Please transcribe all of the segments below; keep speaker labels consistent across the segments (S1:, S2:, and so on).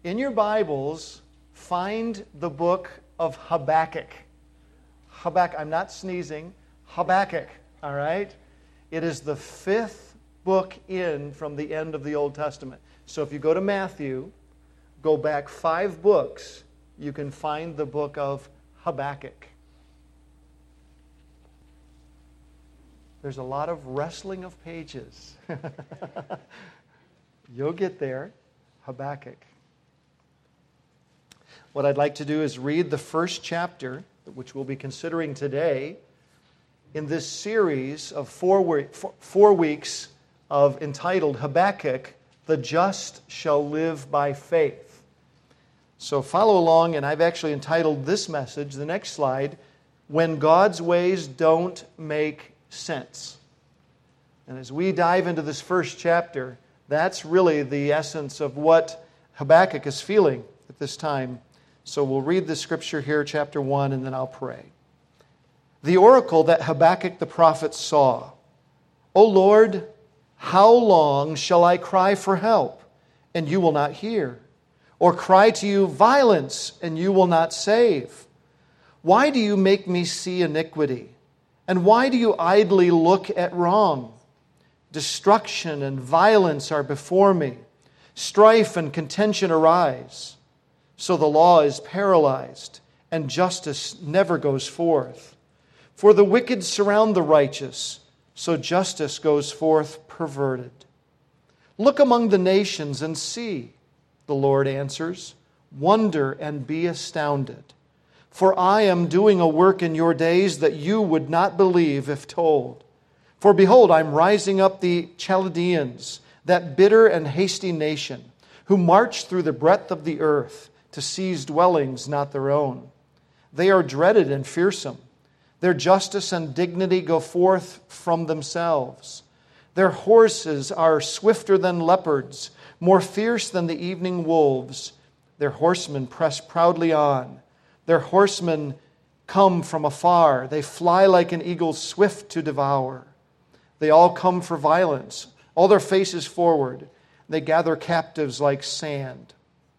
S1: In your Bibles, find the book of Habakkuk. Habakkuk, I'm not sneezing. Habakkuk, all right? It is the 5th book in from the end of the Old Testament. So if you go to Matthew, go back 5 books, you can find the book of Habakkuk. There's a lot of wrestling of pages. You'll get there. Habakkuk. What I'd like to do is read the first chapter, which we'll be considering today, in this series of 4 weeks of entitled Habakkuk, The Just Shall Live by Faith. So follow along, and I've actually entitled this message, the next slide, When God's Ways Don't Make Sense. And as we dive into this first chapter, that's really the essence of what Habakkuk is feeling at this time. So we'll read the scripture here, chapter 1, and then I'll pray. The oracle that Habakkuk the prophet saw. O Lord, how long shall I cry for help, and you will not hear? Or cry to you violence, and you will not save? Why do you make me see iniquity? And why do you idly look at wrong? Destruction and violence are before me. Strife and contention arise. So the law is paralyzed, and justice never goes forth. For the wicked surround the righteous, so justice goes forth perverted. Look among the nations and see, the Lord answers. Wonder and be astounded. For I am doing a work in your days that you would not believe if told. For behold, I am rising up the Chaldeans, that bitter and hasty nation, who march through the breadth of the earth to seize dwellings not their own. They are dreaded and fearsome. Their justice and dignity go forth from themselves. Their horses are swifter than leopards, more fierce than the evening wolves. Their horsemen press proudly on. Their horsemen come from afar. They fly like an eagle swift to devour. They all come for violence, all their faces forward. They gather captives like sand.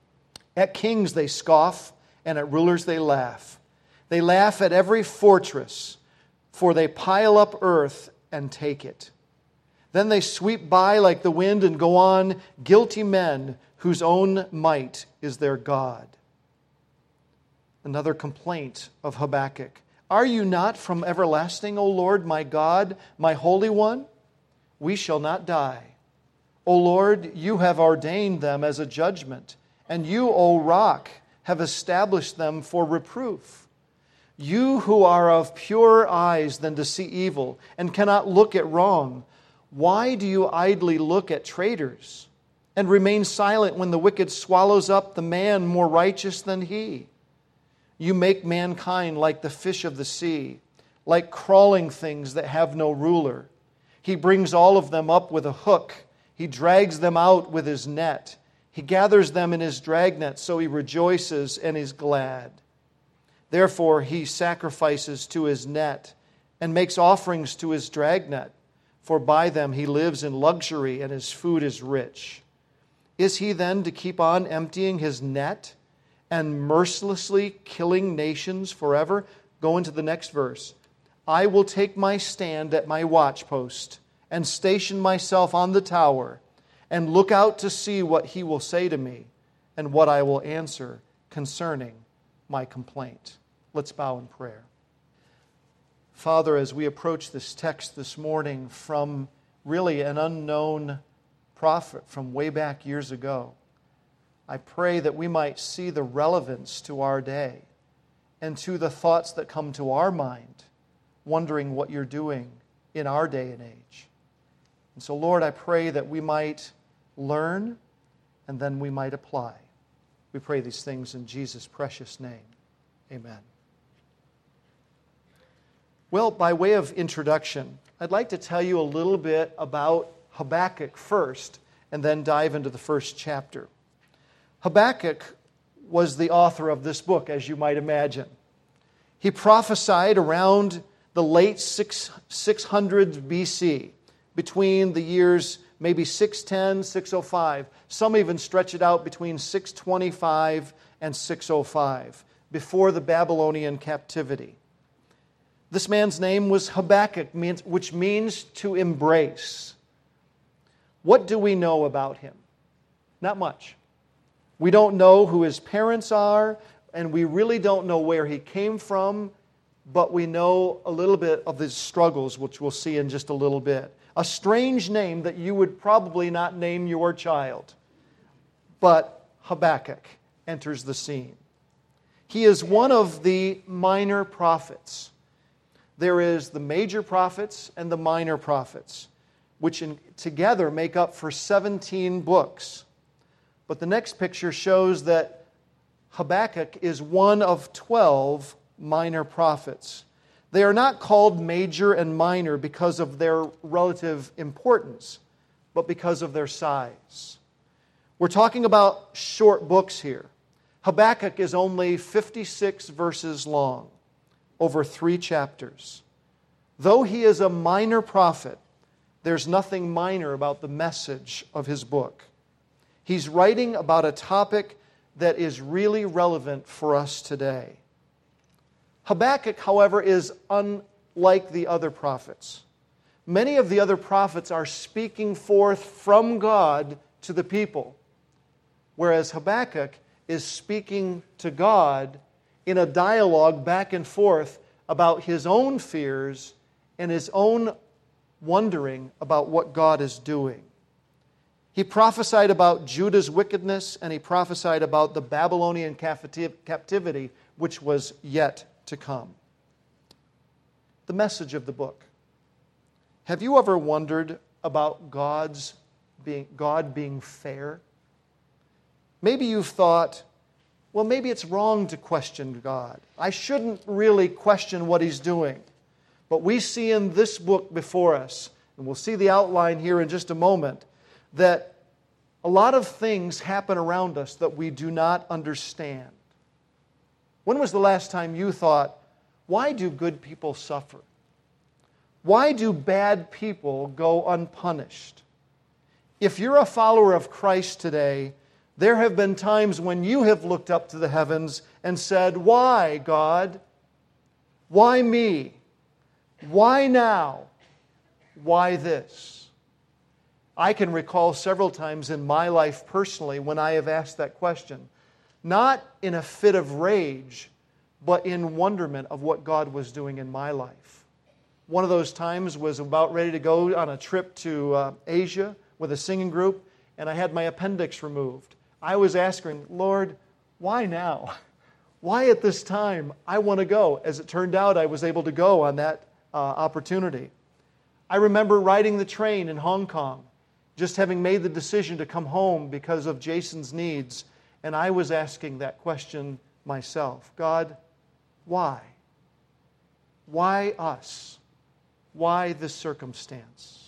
S1: At kings they scoff, and at rulers they laugh. They laugh at every fortress, for they pile up earth and take it. Then they sweep by like the wind and go on, guilty men whose own might is their God. Another complaint of Habakkuk. Are you not from everlasting, O Lord, my God, my Holy One? We shall not die. O Lord, you have ordained them as a judgment, and you, O Rock, have established them for reproof. You who are of purer eyes than to see evil, and cannot look at wrong, why do you idly look at traitors, and remain silent when the wicked swallows up the man more righteous than he? You make mankind like the fish of the sea, like crawling things that have no ruler. He brings all of them up with a hook. He drags them out with his net. He gathers them in his dragnet, so he rejoices and is glad. Therefore he sacrifices to his net and makes offerings to his dragnet, for by them he lives in luxury and his food is rich. Is he then to keep on emptying his net and mercilessly killing nations forever? Go into the next verse. I will take my stand at my watchpost and station myself on the tower and look out to see what he will say to me and what I will answer concerning my complaint. Let's bow in prayer. Father, as we approach this text this morning from really an unknown prophet from way back years ago, I pray that we might see the relevance to our day and to the thoughts that come to our mind, wondering what you're doing in our day and age. And so, Lord, I pray that we might learn and then we might apply. We pray these things in Jesus' precious name. Amen. Well, by way of introduction, I'd like to tell you a little bit about Habakkuk first and then dive into the first chapter. Habakkuk was the author of this book, as you might imagine. He prophesied around the late 600s BC, between the years maybe 610, 605. Some even stretch it out between 625 and 605, before the Babylonian captivity. This man's name was Habakkuk, which means to embrace. What do we know about him? Not much. We don't know who his parents are, and we really don't know where he came from, but we know a little bit of his struggles, which we'll see in just a little bit. A strange name that you would probably not name your child. But Habakkuk enters the scene. He is one of the minor prophets. There is the major prophets and the minor prophets, which together make up for 17 books. But the next picture shows that Habakkuk is one of 12 minor prophets. They are not called major and minor because of their relative importance, but because of their size. We're talking about short books here. Habakkuk is only 56 verses long, over 3 chapters. Though he is a minor prophet, there's nothing minor about the message of his book. He's writing about a topic that is really relevant for us today. Habakkuk, however, is unlike the other prophets. Many of the other prophets are speaking forth from God to the people, whereas Habakkuk is speaking to God in a dialogue back and forth about his own fears and his own wondering about what God is doing. He prophesied about Judah's wickedness, and he prophesied about the Babylonian captivity, which was yet to come. The message of the book. Have you ever wondered about God being fair? Maybe you've thought, well, maybe it's wrong to question God. I shouldn't really question what He's doing. But we see in this book before us, and we'll see the outline here in just a moment, that a lot of things happen around us that we do not understand. When was the last time you thought, why do good people suffer? Why do bad people go unpunished? If you're a follower of Christ today, there have been times when you have looked up to the heavens and said, why, God? Why me? Why now? Why this? I can recall several times in my life personally when I have asked that question, not in a fit of rage, but in wonderment of what God was doing in my life. One of those times was about ready to go on a trip to Asia with a singing group, and I had my appendix removed. I was asking, Lord, why now? Why at this time? I want to go. As it turned out, I was able to go on that opportunity. I remember riding the train in Hong Kong, just having made the decision to come home because of Jason's needs, and I was asking that question myself. God, why? Why us? Why this circumstance?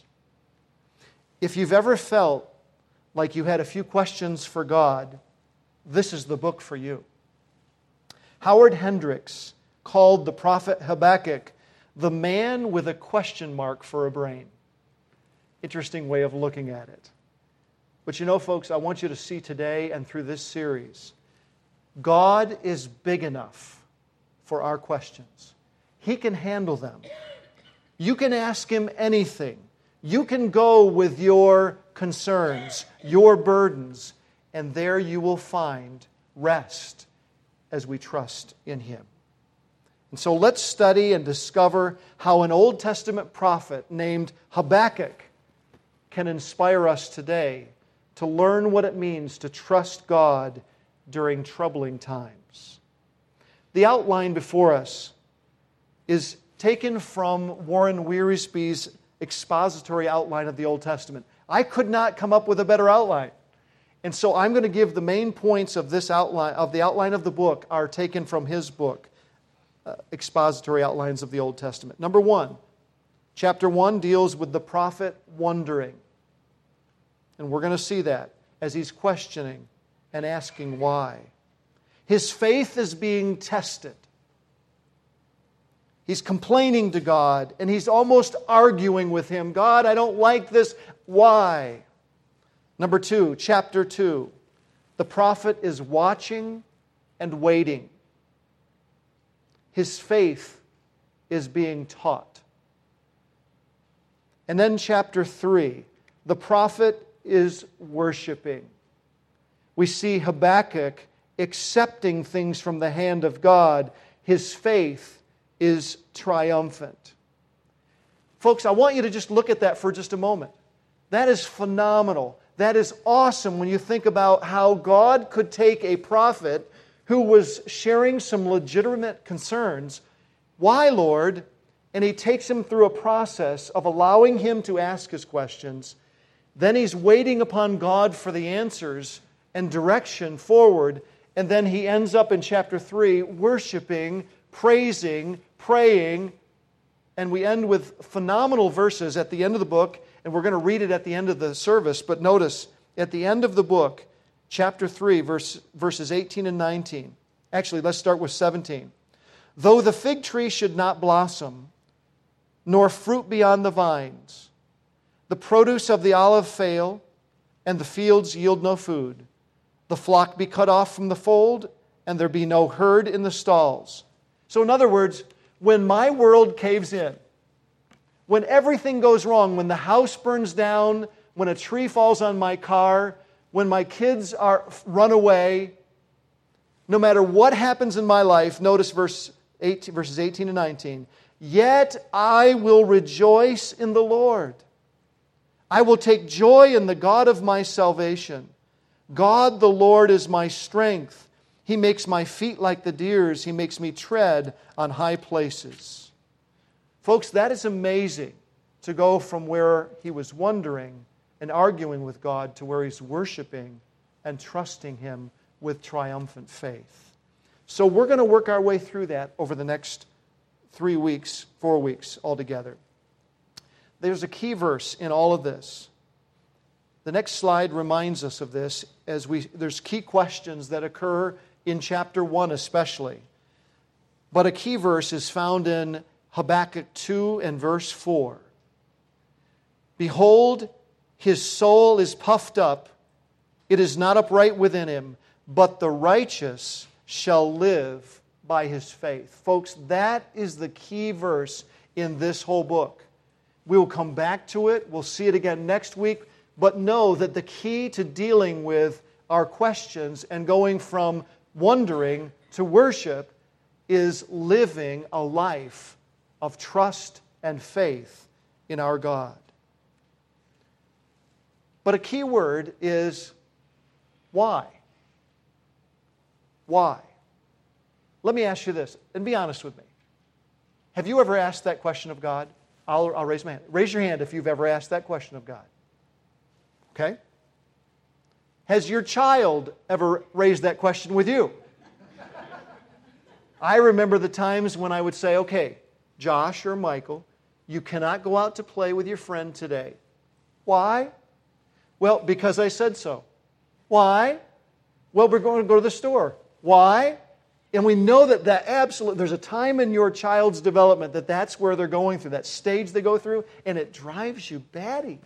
S1: If you've ever felt like you had a few questions for God, this is the book for you. Howard Hendricks called the prophet Habakkuk the man with a question mark for a brain. Interesting way of looking at it. But you know, folks, I want you to see today and through this series, God is big enough for our questions. He can handle them. You can ask Him anything. You can go with your concerns, your burdens, and there you will find rest as we trust in Him. And so let's study and discover how an Old Testament prophet named Habakkuk can inspire us today to learn what it means to trust God during troubling times. The outline before us is taken from Warren Wiersbe's expository outline of the Old Testament. I could not come up with a better outline. And so I'm going to give the main points of this outline, of the outline of the book, are taken from his book, Expository Outlines of the Old Testament. Number 1, chapter 1 deals with the prophet wondering. And we're going to see that as he's questioning and asking why. His faith is being tested. He's complaining to God, and he's almost arguing with Him. God, I don't like this. Why? Number 2, chapter 2. The prophet is watching and waiting. His faith is being taught. And then chapter 3, the prophet is worshiping. We see Habakkuk accepting things from the hand of God. His faith is triumphant. Folks, I want you to just look at that for just a moment. That is phenomenal. That is awesome when you think about how God could take a prophet who was sharing some legitimate concerns. Why, Lord? And He takes him through a process of allowing him to ask his questions. Then he's waiting upon God for the answers and direction forward. And then he ends up in chapter 3 worshiping, praising, praying. And we end with phenomenal verses at the end of the book. And we're going to read it at the end of the service. But notice, at the end of the book, chapter 3, verses 18 and 19. Actually, let's start with 17. Though the fig tree should not blossom, nor fruit be on the vines, the produce of the olive fail, and the fields yield no food, the flock be cut off from the fold, and there be no herd in the stalls. So in other words, when my world caves in, when everything goes wrong, when the house burns down, when a tree falls on my car, when my kids are run away, no matter what happens in my life, notice verses 18 and 19, yet I will rejoice in the Lord. I will take joy in the God of my salvation. God the Lord is my strength. He makes my feet like the deer's. He makes me tread on high places. Folks, that is amazing to go from where he was wondering and arguing with God to where he's worshiping and trusting Him with triumphant faith. So we're going to work our way through that over the next 4 weeks altogether. There's a key verse in all of this. The next slide reminds us of this there's key questions that occur in chapter 1 especially. But a key verse is found in Habakkuk 2 and verse 4. Behold, his soul is puffed up, it is not upright within him, but the righteous shall live by his faith. Folks, that is the key verse in this whole book. We will come back to it. We'll see it again next week. But know that the key to dealing with our questions and going from wondering to worship is living a life of trust and faith in our God. But a key word is why. Why? Let me ask you this, and be honest with me. Have you ever asked that question of God? I'll raise my hand. Raise your hand if you've ever asked that question of God. Okay? Has your child ever raised that question with you? I remember the times when I would say, okay, Josh or Michael, you cannot go out to play with your friend today. Why? Well, because I said so. Why? Well, we're going to go to the store. Why? And we know that there's a time in your child's development that's where they're going through, that stage they go through, and it drives you batty.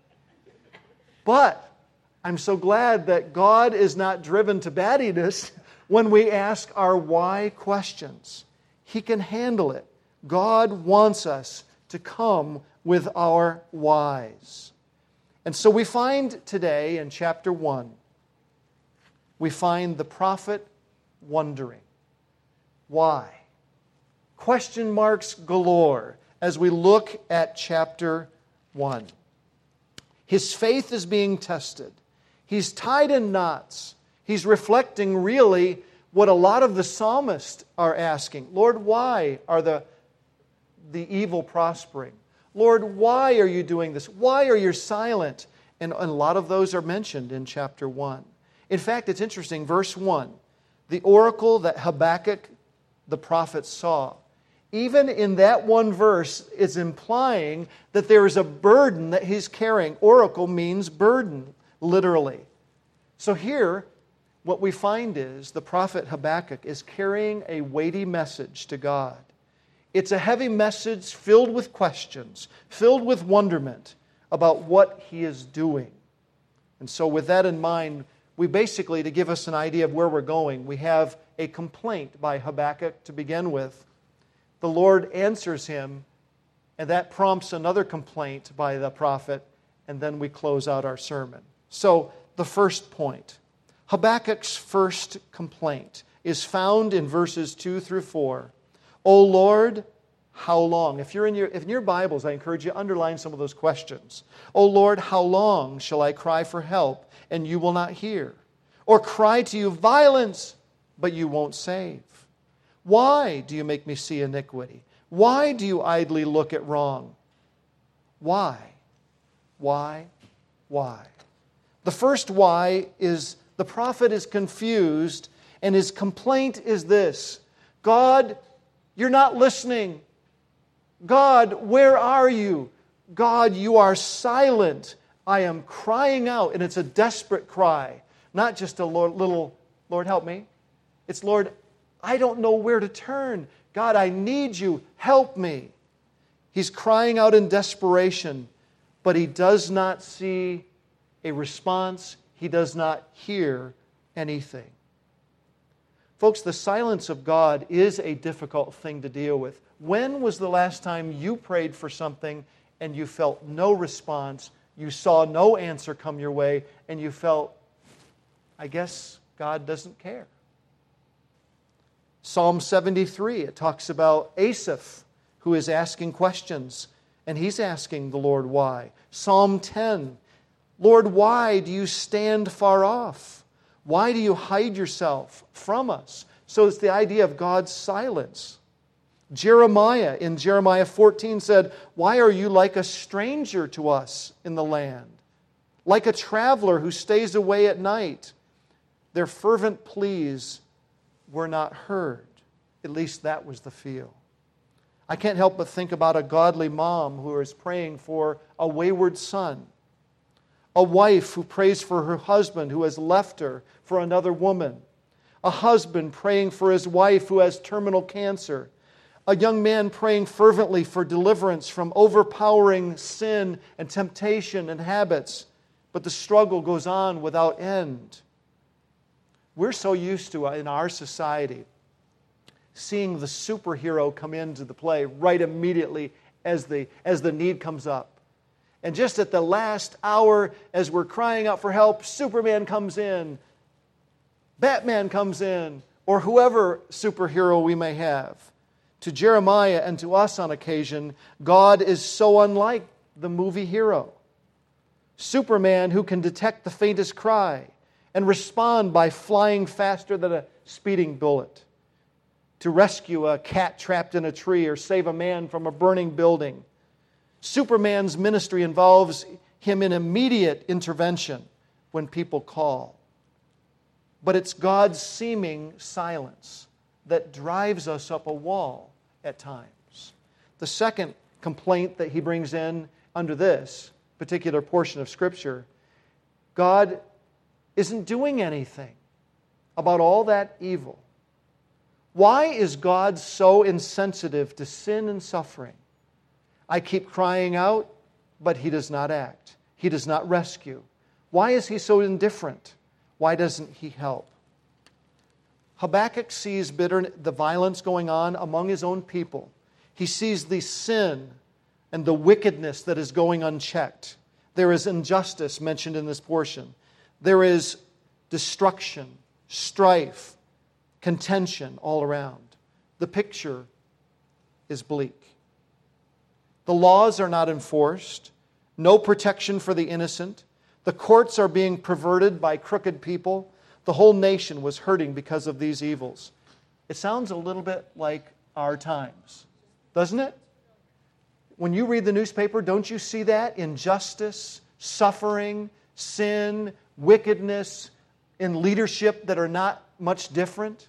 S1: But I'm so glad that God is not driven to battiness when we ask our why questions. He can handle it. God wants us to come with our whys. And so we find today in chapter 1, we find the prophet wondering. Why? Question marks galore as we look at chapter 1. His faith is being tested. He's tied in knots. He's reflecting really what a lot of the psalmists are asking. Lord, why are the evil prospering? Lord, why are you doing this? Why are you silent? And a lot of those are mentioned in chapter 1. In fact, it's interesting, verse 1, the oracle that Habakkuk the prophet saw. Even in that one verse, it's implying that there is a burden that he's carrying. Oracle means burden, literally. So here, what we find is the prophet Habakkuk is carrying a weighty message to God. It's a heavy message filled with questions, filled with wonderment about what he is doing. And so with that in mind, we basically, to give us an idea of where we're going, we have a complaint by Habakkuk to begin with. The Lord answers him, and that prompts another complaint by the prophet, and then we close out our sermon. So, the first point. Habakkuk's first complaint is found in verses 2 through 4. O Lord, how long? If in your Bibles, I encourage you to underline some of those questions. O Lord, how long shall I cry for help, and you will not hear? Or cry to you violence, but you won't save? Why do you make me see iniquity? Why do you idly look at wrong? Why? Why? Why? The first why is the prophet is confused, and his complaint is this: God, you're not listening. God, where are you? God, you are silent. I am crying out, and it's a desperate cry. Not just a little, Lord, help me. It's, Lord, I don't know where to turn. God, I need you. Help me. He's crying out in desperation, but he does not see a response. He does not hear anything. Folks, the silence of God is a difficult thing to deal with. When was the last time you prayed for something and you felt no response, you saw no answer come your way, and you felt, I guess God doesn't care? Psalm 73, it talks about Asaph, who is asking questions, and he's asking the Lord why. Psalm 10, Lord, why do you stand far off? Why do you hide yourself from us? So it's the idea of God's silence. Jeremiah, in Jeremiah 14, said, why are you like a stranger to us in the land? Like a traveler who stays away at night. Their fervent pleas were not heard. At least that was the feel. I can't help but think about a godly mom who is praying for a wayward son. A wife who prays for her husband who has left her for another woman. A husband praying for his wife who has terminal cancer. A young man praying fervently for deliverance from overpowering sin and temptation and habits. But the struggle goes on without end. We're so used to, in our society, seeing the superhero come into the play right immediately as the need comes up. And just at the last hour, as we're crying out for help, Superman comes in, Batman comes in, or whoever superhero we may have. To Jeremiah and to us on occasion, God is so unlike the movie hero. Superman who can detect the faintest cry and respond by flying faster than a speeding bullet to rescue a cat trapped in a tree or save a man from a burning building. Superman's ministry involves him in immediate intervention when people call. But it's God's seeming silence that drives us up a wall at times. The second complaint that he brings in under this particular portion of Scripture, God isn't doing anything about all that evil. Why is God so insensitive to sin and suffering? I keep crying out, but He does not act. He does not rescue. Why is He so indifferent? Why doesn't He help? Habakkuk sees the violence going on among his own people. He sees the sin and the wickedness that is going unchecked. There is injustice mentioned in this portion. There is destruction, strife, contention all around. The picture is bleak. The laws are not enforced. No protection for the innocent. The courts are being perverted by crooked people. The whole nation was hurting because of these evils. It sounds a little bit like our times, doesn't it? When you read the newspaper, don't you see that? Injustice, suffering, sin, wickedness in leadership that are not much different.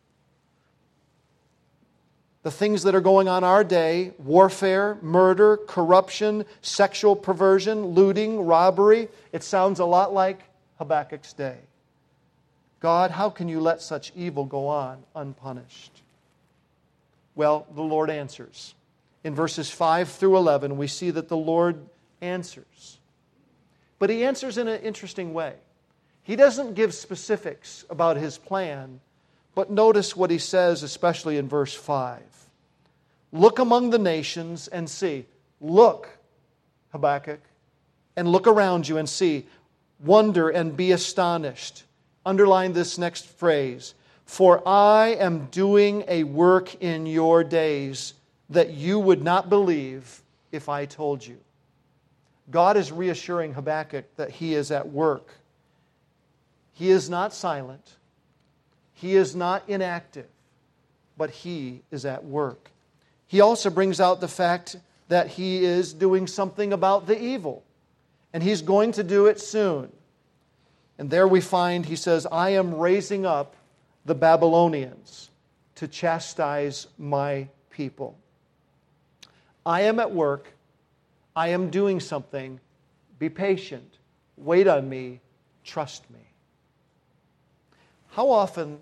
S1: The things that are going on our day, warfare, murder, corruption, sexual perversion, looting, robbery, it sounds a lot like Habakkuk's day. God, how can you let such evil go on unpunished? Well, the Lord answers. In verses 5 through 11, we see that the Lord answers. But He answers in an interesting way. He doesn't give specifics about His plan, but notice what He says, especially in verse 5. Look among the nations and see. Look, Habakkuk, and look around you and see. Wonder and be astonished. Underline this next phrase. For I am doing a work in your days that you would not believe if I told you. God is reassuring Habakkuk that He is at work. He is not silent. He is not inactive, but He is at work. He also brings out the fact that He is doing something about the evil, and He's going to do it soon. And there we find, He says, I am raising up the Babylonians to chastise my people. I am at work. I am doing something. Be patient. Wait on me. Trust me. How often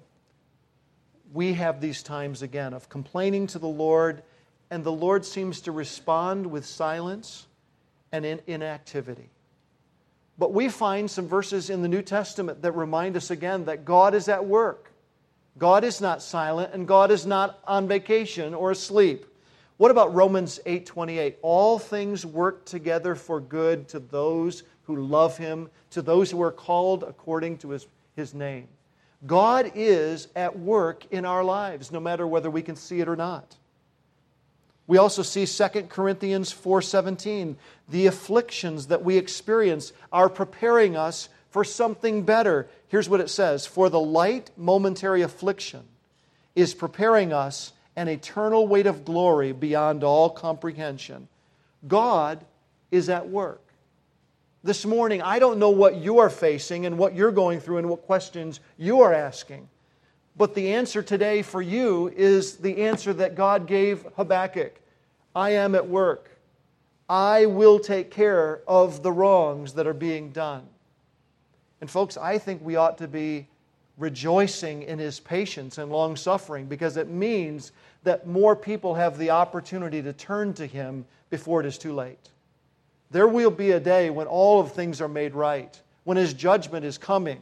S1: we have these times again of complaining to the Lord, and the Lord seems to respond with silence and inactivity. But we find some verses in the New Testament that remind us again that God is at work. God is not silent, and God is not on vacation or asleep. What about Romans 8:28? All things work together for good to those who love Him, to those who are called according to His name. God is at work in our lives, no matter whether we can see it or not. We also see 2 Corinthians 4:17. The afflictions that we experience are preparing us for something better. Here's what it says. For the light momentary affliction is preparing us an eternal weight of glory beyond all comprehension. God is at work. This morning, I don't know what you are facing and what you're going through and what questions you are asking. But the answer today for you is the answer that God gave Habakkuk. I am at work. I will take care of the wrongs that are being done. And folks, I think we ought to be rejoicing in His patience and long-suffering, because it means that more people have the opportunity to turn to Him before it is too late. There will be a day when all of things are made right, when His judgment is coming.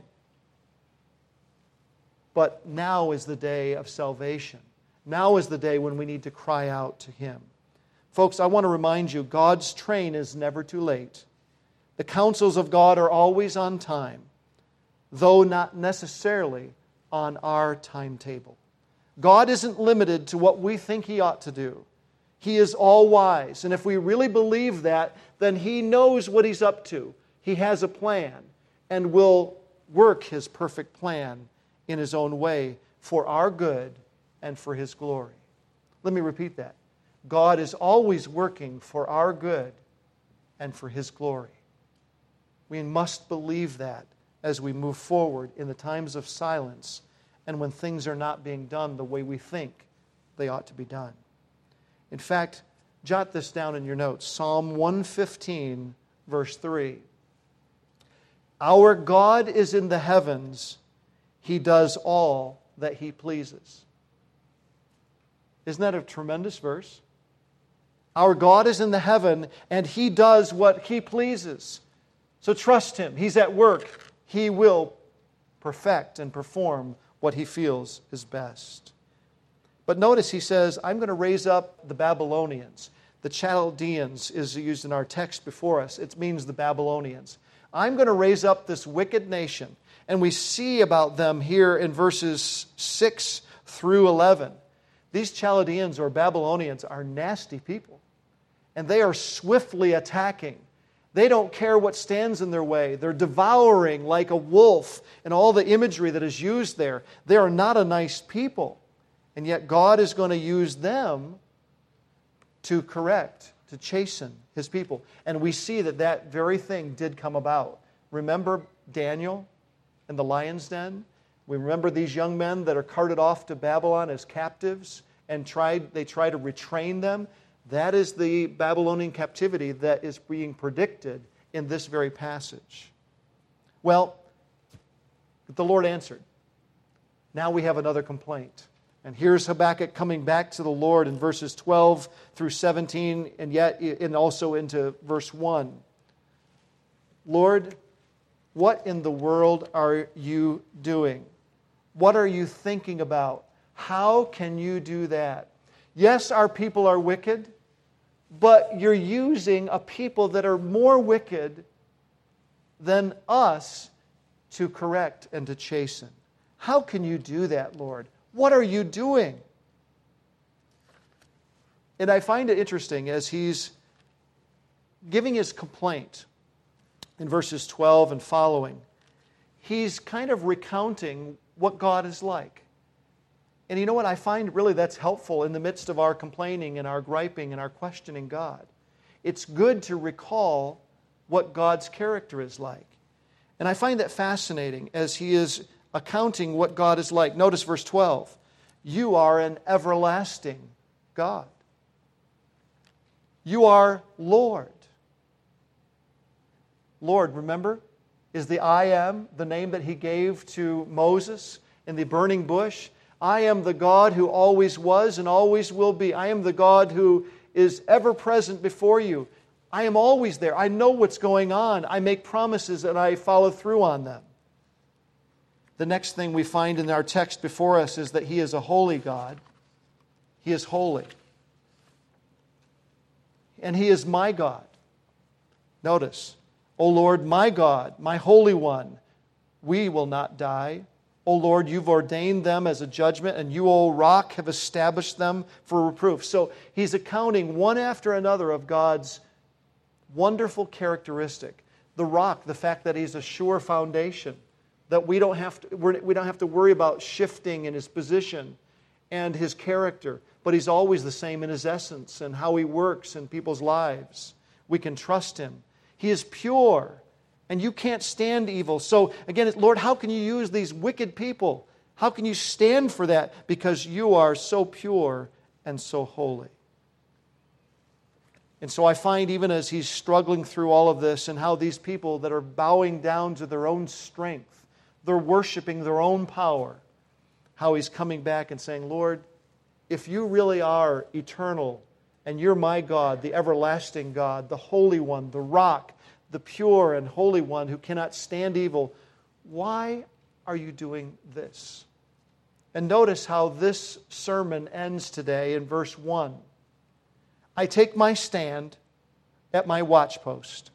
S1: But now is the day of salvation. Now is the day when we need to cry out to Him. Folks, I want to remind you, God's train is never too late. The counsels of God are always on time, though not necessarily on our timetable. God isn't limited to what we think He ought to do. He is all-wise, and if we really believe that, then He knows what He's up to. He has a plan, and will work His perfect plan in His own way for our good and for His glory. Let me repeat that. God is always working for our good and for His glory. We must believe that as we move forward in the times of silence and when things are not being done the way we think they ought to be done. In fact, jot this down in your notes. Psalm 115, verse 3. Our God is in the heavens. He does all that He pleases. Isn't that a tremendous verse? Our God is in the heaven, and He does what He pleases. So trust Him. He's at work. He will perfect and perform what He feels is best. But notice He says, I'm going to raise up the Babylonians. The Chaldeans is used in our text before us. It means the Babylonians. I'm going to raise up this wicked nation. And we see about them here in verses 6 through 11. These Chaldeans or Babylonians are nasty people. And they are swiftly attacking. They don't care what stands in their way. They're devouring like a wolf, and all the imagery that is used there. They are not a nice people. And yet God is going to use them to correct, to chasten His people. And we see that that very thing did come about. Remember Daniel and the lion's den? We remember these young men that are carted off to Babylon as captives, and they try to retrain them. That is the Babylonian captivity that is being predicted in this very passage. Well, the Lord answered. Now we have another complaint. And here's Habakkuk coming back to the Lord in verses 12 through 17, and also into verse 1. Lord, what in the world are you doing? What are you thinking about? How can you do that? Yes, our people are wicked, but you're using a people that are more wicked than us to correct and to chasten. How can you do that, Lord? What are you doing? And I find it interesting as he's giving his complaint in verses 12 and following, he's kind of recounting what God is like. And you know what? I find really that's helpful in the midst of our complaining and our griping and our questioning God. It's good to recall what God's character is like. And I find that fascinating as he is accounting what God is like. Notice verse 12. You are an everlasting God. You are Lord. Lord, remember, is the I am, the name that he gave to Moses in the burning bush. I am the God who always was and always will be. I am the God who is ever present before you. I am always there. I know what's going on. I make promises and I follow through on them. The next thing we find in our text before us is that he is a holy God. He is holy. And he is my God. Notice, O Lord, my God, my Holy One, we will not die. O Lord, you've ordained them as a judgment, and you, O Rock, have established them for reproof. So he's accounting one after another of God's wonderful characteristic. The rock, the fact that he's a sure foundation, that we don't have to worry about shifting in his position and his character, but he's always the same in his essence and how he works in people's lives. We can trust him. He is pure, and you can't stand evil. So again, Lord, how can you use these wicked people? How can you stand for that? Because you are so pure and so holy. And so I find even as he's struggling through all of this and how these people that are bowing down to their own strength, they're worshiping their own power, how he's coming back and saying, Lord, if you really are eternal and you're my God, the everlasting God, the Holy One, the Rock, the pure and holy one who cannot stand evil, why are you doing this? And notice how this sermon ends today in verse 1. I take my stand at my watchpost.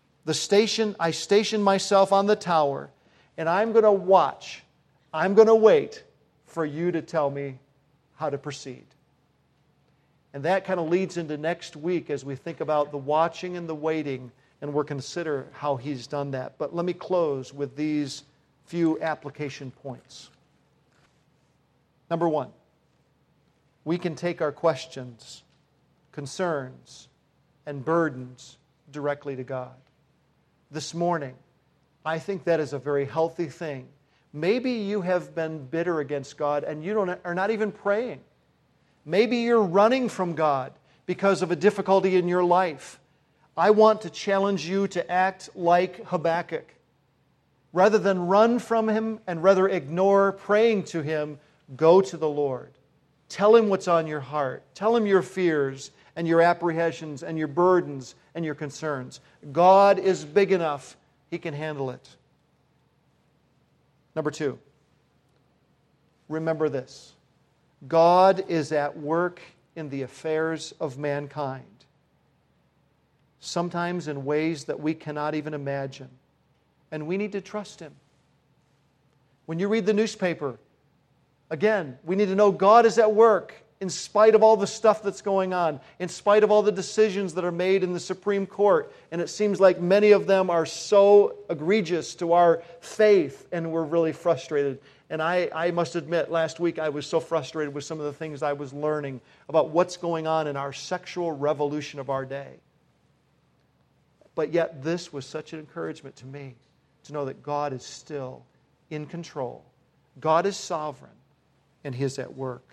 S1: I station myself on the tower, and I'm going to watch. I'm going to wait for you to tell me how to proceed. And that kind of leads into next week as we think about the watching and the waiting, and we'll consider how he's done that. But let me close with these few application points. Number one, we can take our questions, concerns, and burdens directly to God. This morning, I think that is a very healthy thing. Maybe you have been bitter against God and you are not even praying. Maybe you're running from God because of a difficulty in your life. I want to challenge you to act like Habakkuk. Rather than run from him and rather ignore praying to him, go to the Lord. Tell him what's on your heart. Tell him your fears and your apprehensions and your burdens and your concerns. God is big enough. He can handle it. Number two, remember this. God is at work in the affairs of mankind, sometimes in ways that we cannot even imagine, and we need to trust Him. When you read the newspaper, again, we need to know God is at work in spite of all the stuff that's going on, in spite of all the decisions that are made in the Supreme Court, and it seems like many of them are so egregious to our faith, and we're really frustrated. And I must admit, last week I was so frustrated with some of the things I was learning about what's going on in our sexual revolution of our day. But yet this was such an encouragement to me to know that God is still in control. God is sovereign, and He is at work.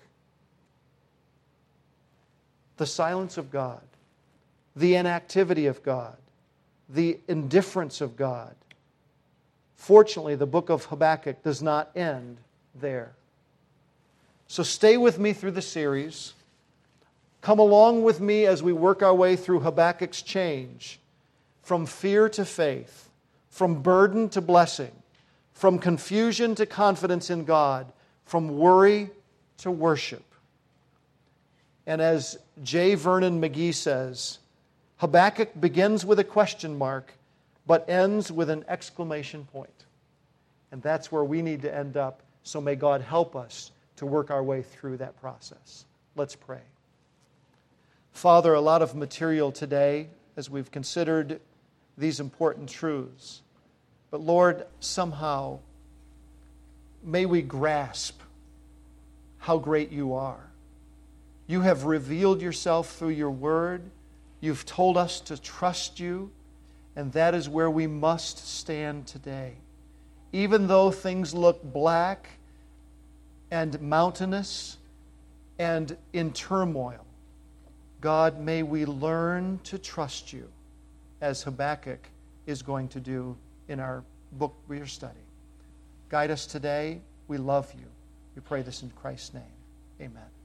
S1: The silence of God, the inactivity of God, the indifference of God. Fortunately, the book of Habakkuk does not end there. So stay with me through the series. Come along with me as we work our way through Habakkuk's change from fear to faith, from burden to blessing, from confusion to confidence in God, from worry to worship. And as J. Vernon McGee says, Habakkuk begins with a question mark, but ends with an exclamation point. And that's where we need to end up, so may God help us to work our way through that process. Let's pray. Father, a lot of material today as we've considered these important truths. But Lord, somehow, may we grasp how great you are. You have revealed yourself through your word. You've told us to trust you, and that is where we must stand today. Even though things look black and mountainous and in turmoil, God, may we learn to trust you as Habakkuk is going to do in our book we are studying. Guide us today. We love you. We pray this in Christ's name. Amen.